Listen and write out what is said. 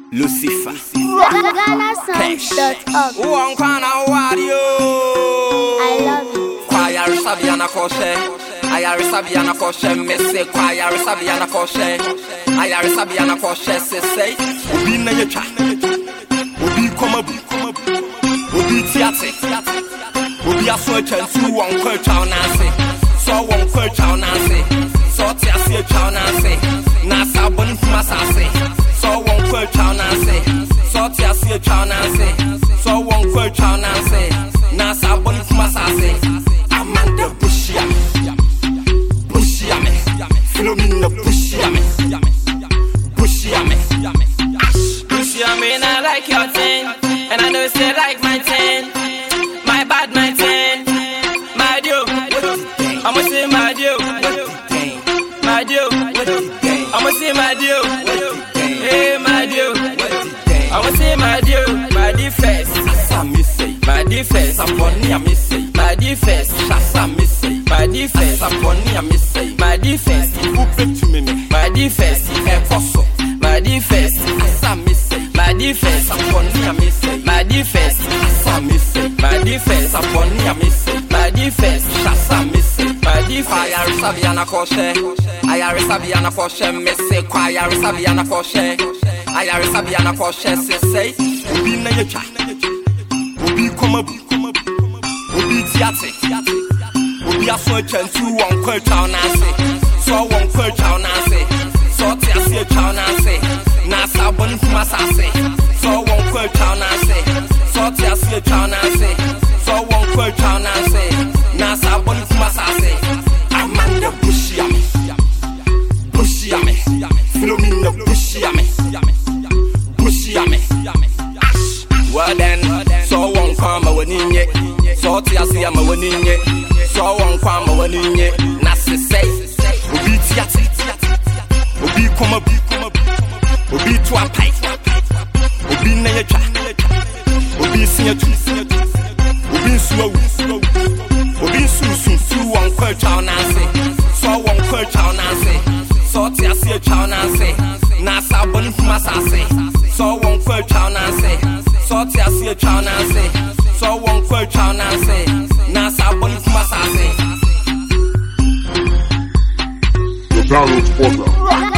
Lucifer. GhanaSongs.org. I love it. Choir Sabiana Koshe. Ayar Sabiana Koshe. Messe choir Sabiana Koshe. Ayar Sabiana Koshe. Say, Ubi Nayacha. Ubi Komabu. Ubi Tiate. Ubi Aswechan. Two one per chow Nancy. So one per chow Nancy. So Tiasia chow Nancy. Nasa Bonifumasa. So one per chow Nancy. So Tiasia chow Nancy. So one per chow Nancy. Nasa Bonifumasa. Amanda Bushiame. Bushiame. Philomena Bushiame. Bushiame. Bushiame, I like your thing. And I know you say like my thing. My bad, my thing. My deal. I'ma say my deal. My deal. I'ma say my deal. Hey, my deal. I'ma say my deal. My defense. My defense. My defense. My defense. My defense. My defense. My defense. My defense. My defense. My defense. My defense. My defense. Ayar Sabiana Koshe. Ayar Sabiana Koshe. Messe choir Sabiana Koshe. Ayar Sabiana Koshe. Say, Ubi Nayacha. Ubi Komabu. Ubi Tiate. Ubi Aswechan. Two one per chow Nancy. So one per chow Nancy. So Tiasia chow Nancy. Nasa Bonifumasa. So one per chow Nancy. So Tiasia chow Nancy. So one per chow Nancy. Nasa Bonifumasa. Amanda Bushiame. Bushiame. Philomena Bushiame. Bushiame. Well then, so one kwama waninye. So Tiasia ma waninye. So one kwama waninye. Nasi say, Ubi Tiate. Ubi Komabu. Ubi Tuapai. Ubi Nayacha. Ubi Sinyatu. Ubi Suawu. Ubi Susu. Su one per chow Nancy. So one per chow Nancy. So Tiasia chow Nancy. Nasa Bonifumasa. So one per chow Nancy. So Tiasia chow Nancy. So one per chow Nancy. Nasa Bonifumasa. The Download Portal.